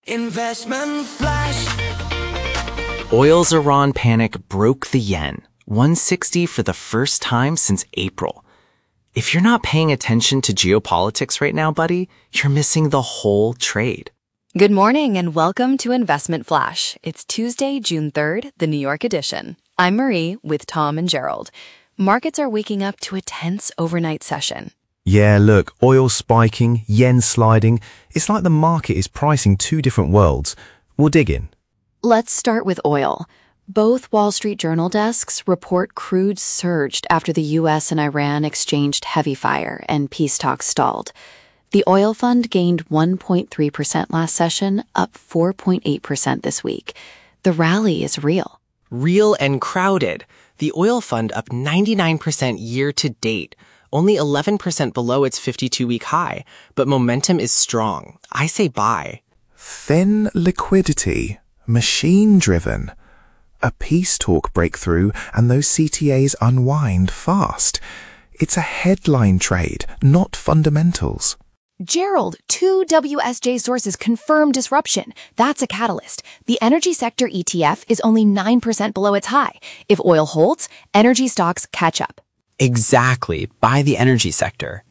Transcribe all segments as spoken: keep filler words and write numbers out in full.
Investment Flash. Oil's Iran panic broke the yen, one sixty for the first time since April. If you're not paying attention to geopolitics right now, buddy, you're missing the whole trade. Good morning and welcome to Investment Flash. It's Tuesday, June third, the New York edition. I'm Marie with Tom and Gerald. Markets are waking up to a tense overnight session. Yeah, look, oil spiking, yen sliding. It's like the market is pricing two different worlds. We'll dig in. Let's start with oil. Both Wall Street Journal desks report crude surged after the U S and Iran exchanged heavy fire and peace talks stalled. The oil fund gained one point three percent last session, up four point eight percent this week. The rally is real. Real and crowded. The oil fund up ninety-nine percent year to date, only eleven percent below its fifty-two-week high, but momentum is strong. I say buy. Thin liquidity, machine-driven. A peace talk breakthrough and those C T As unwind fast. It's a headline trade, not fundamentals. Gerald, two W S J sources confirm disruption. That's a catalyst. The energy sector E T F is only nine percent below its high. If oil holds, energy stocks catch up. Exactly. Buy the energy sector.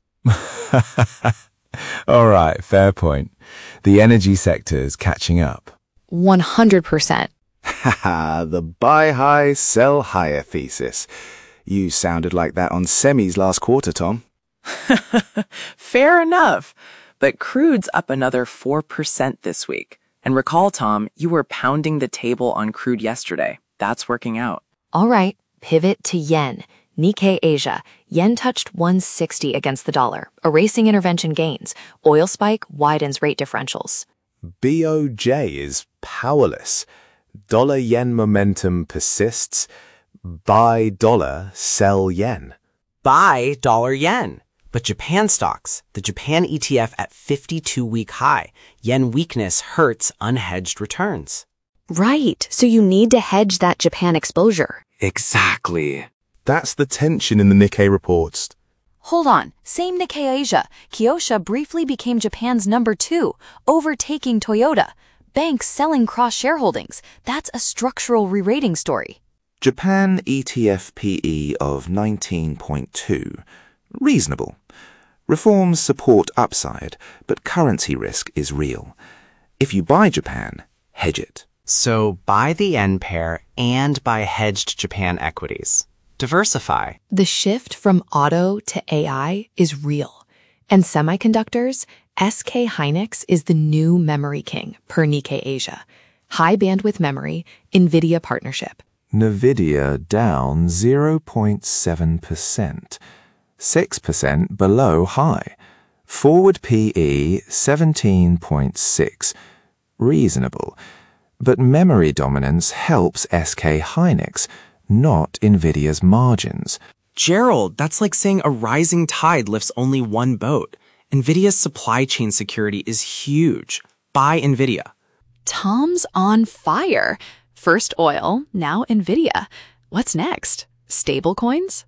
All right, fair point. The energy sector's catching up. one hundred percent. Haha, the buy high, sell higher thesis. You sounded like that on semis last quarter, Tom. Fair enough. But crude's up another four percent this week. And recall, Tom, you were pounding the table on crude yesterday. That's working out. All right, pivot to yen. Nikkei Asia. Yen touched one sixty against the dollar, erasing intervention gains. Oil spike widens rate differentials. B O J is powerless. Dollar-yen momentum persists. Buy dollar, sell yen. Buy dollar yen. But Japan stocks, the Japan E T F at fifty-two-week high. Yen weakness hurts unhedged returns. Right, so you need to hedge that Japan exposure. Exactly. That's the tension in the Nikkei reports. Hold on, same Nikkei Asia. Kyosha briefly became Japan's number two, overtaking Toyota. Banks selling cross-shareholdings. That's a structural re-rating story. Japan E T F P E of nineteen point two. Reasonable. Reforms support upside, but currency risk is real. If you buy Japan, hedge it. So buy the yen pair and buy hedged Japan equities. Diversify. The shift from auto to A I is real. And semiconductors, S K Hynix is the new memory king per Nikkei Asia. High bandwidth memory, NVIDIA partnership. NVIDIA down zero point seven percent. six percent below high. Forward P E seventeen point six. Reasonable. But memory dominance helps S K Hynix, not NVIDIA's margins. Gerald, that's like saying a rising tide lifts only one boat. NVIDIA's supply chain security is huge. Buy NVIDIA. Tom's on fire. First oil, now NVIDIA. What's next? Stablecoins?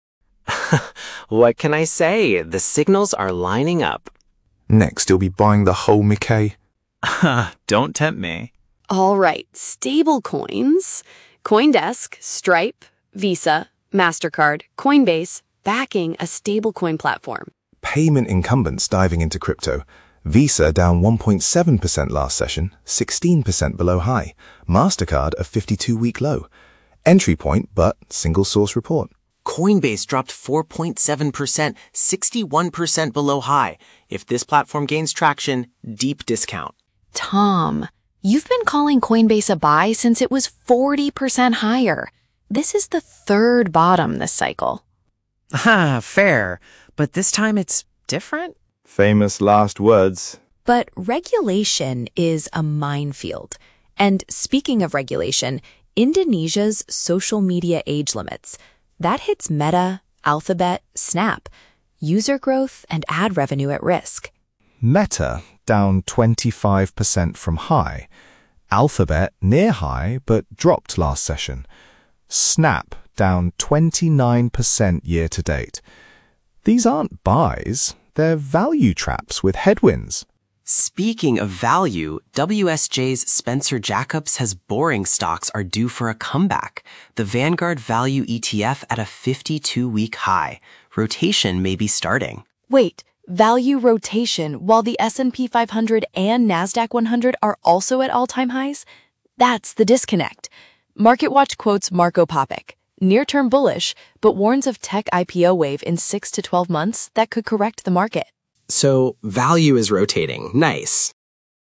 What can I say? The signals are lining up. Next, you'll be buying the whole Nikkei. Don't tempt me. All right, stablecoins. CoinDesk, Stripe, Visa, MasterCard, Coinbase, backing a stablecoin platform. Payment incumbents diving into crypto. Visa down one point seven percent last session, sixteen percent below high. MasterCard a fifty-two-week low. Entry point, but single source report. Coinbase dropped four point seven percent, sixty-one percent below high. If this platform gains traction, deep discount. Tom, you've been calling Coinbase a buy since it was forty percent higher. This is the third bottom this cycle. Ah, fair. But this time it's different? Famous last words. But regulation is a minefield. And speaking of regulation, Indonesia's social media age limits. That hits Meta, Alphabet, Snap. User growth and ad revenue at risk. Meta down twenty-five percent from high. Alphabet near high but dropped last session. Snap down twenty-nine percent year to date. These aren't buys, they're value traps with headwinds. Speaking of value, W S J's Spencer Jacobs says boring stocks are due for a comeback. The Vanguard Value E T F at a fifty-two week high. Rotation may be starting. Wait, value rotation while the S and P five hundred and NASDAQ one hundred are also at all-time highs? That's the disconnect. MarketWatch quotes Marco Popic, near-term bullish, but warns of tech I P O wave in six to twelve months that could correct the market. So value is rotating. Nice.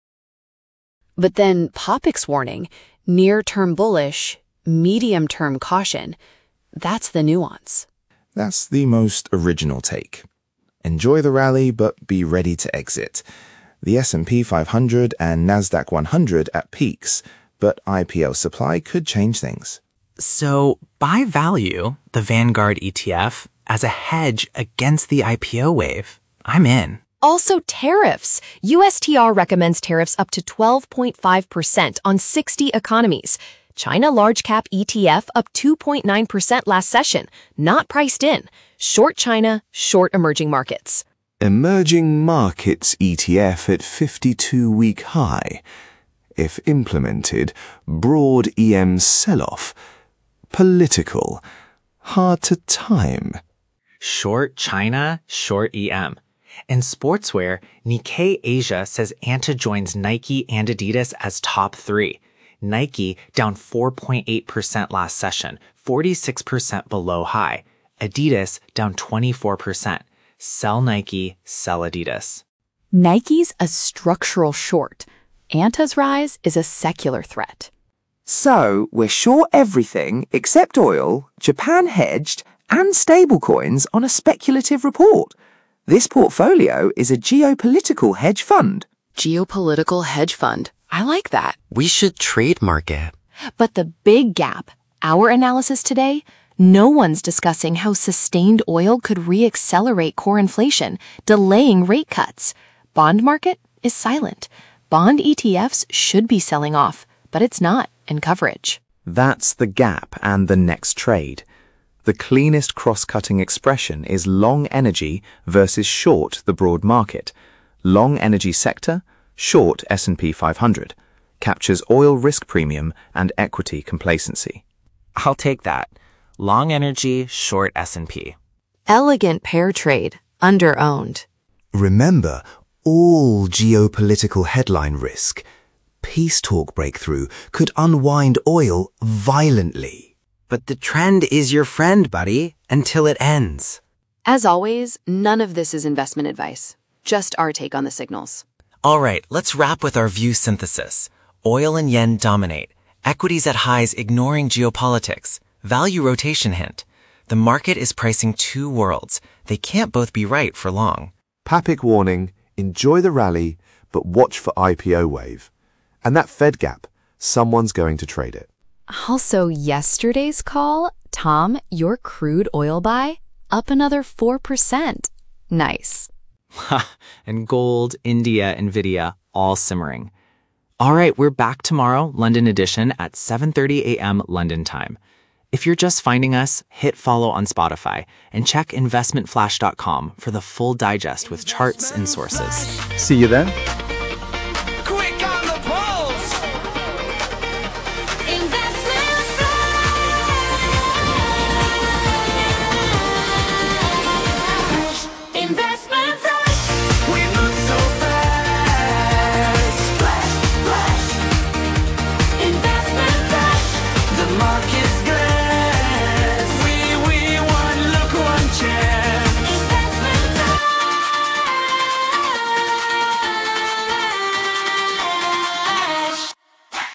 But then Popic's warning, near-term bullish, medium-term caution. That's the nuance. That's the most original take. Enjoy the rally, but be ready to exit. The S and P five hundred and NASDAQ one hundred at peaks, but I P O supply could change things. So buy value, the Vanguard E T F, as a hedge against the I P O wave. I'm in. Also tariffs. U S T R recommends tariffs up to twelve point five percent on sixty economies. China Large Cap E T F up two point nine percent last session, not priced in. Short China, short emerging markets. Emerging Markets E T F at fifty-two week high. If implemented, broad E M sell-off. Political. Hard to time. Short China, short E M. In sportswear, Nikkei Asia says Anta joins Nike and Adidas as top three. Nike down four point eight percent last session, forty-six percent below high. Adidas down twenty-four percent. Sell Nike, sell Adidas. Nike's a structural short. Anta's rise is a secular threat. So, we're short everything except oil, Japan hedged, and stablecoins on a speculative report. This portfolio is a geopolitical hedge fund. Geopolitical hedge fund. I like that. We should trademark it. But the big gap, our analysis today, no one's discussing how sustained oil could re-accelerate core inflation, delaying rate cuts. Bond market is silent. Bond E T Fs should be selling off, but it's not in coverage. That's the gap and the next trade. The cleanest cross-cutting expression is long energy versus short the broad market. Long energy sector, short S and P five hundred. Captures oil risk premium and equity complacency. I'll take that. Long energy, short S and P. Elegant pair trade, under-owned. Remember, all geopolitical headline risk. Peace talk breakthrough could unwind oil violently. But the trend is your friend, buddy, until it ends. As always, none of this is investment advice. Just our take on the signals. All right, let's wrap with our view synthesis. Oil and yen dominate. Equities at highs ignoring geopolitics. Value rotation hint. The market is pricing two worlds. They can't both be right for long. Papic warning, enjoy the rally, but watch for I P O wave. And that Fed gap, someone's going to trade it. Also, yesterday's call, Tom, your crude oil buy, up another four percent. Nice. And gold, India, Nvidia, all simmering. All right, we're back tomorrow, London edition, at seven thirty a.m. London time. If you're just finding us, hit follow on Spotify and check investment flash dot com for the full digest with charts and sources. See you then. Quick on the pulse. Investment Flash. Investment Flash. We move so fast. Flash, flash. Investment Flash. The market